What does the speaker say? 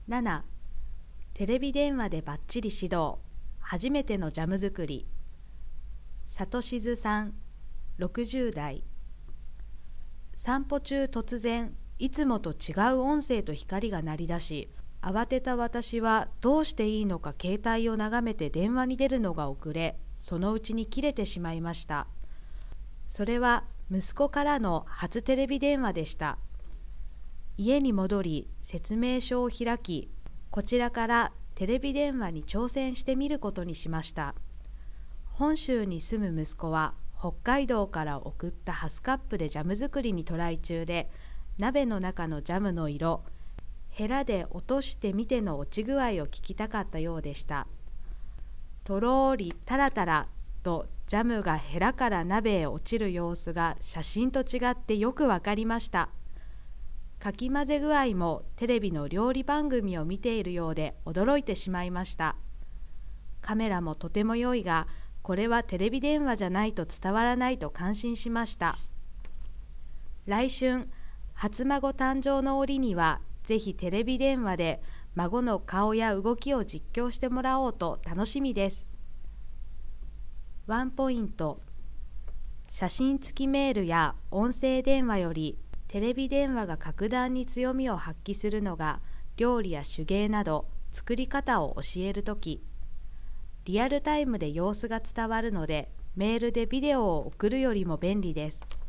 7、テレビ電話でバッチリ指導、初めてのジャム作り。里しずさん、60代。散歩中突然、いつもと違う音声と光が鳴り出し、慌てた私はどうしていいのか携帯を眺めて電話に出るのが遅れ、そのうちに切れてしまいました。それは息子からの初テレビ電話でした。家に戻り説明書を開き、こちらからテレビ電話に挑戦してみることにしました。本州に住む息子は北海道から送ったハスカップでジャム作りにトライ中で、鍋の中のジャムの色、ヘラで落としてみての落ち具合を聞きたかったようでした。とろーりタラタラとジャムがヘラから鍋へ落ちる様子が写真と違ってよくわかりました。かき混ぜ具合もテレビの料理番組を見ているようで驚いてしまいました。カメラもとても良いが、これはテレビ電話じゃないと伝わらないと感心しました。来春、初孫誕生の折には、ぜひテレビ電話で孫の顔や動きを実況してもらおうと楽しみです。ワンポイント。写真付きメールや音声電話よりテレビ電話が格段に強みを発揮するのが、料理や手芸など作り方を教えるとき。リアルタイムで様子が伝わるので、メールでビデオを送るよりも便利です。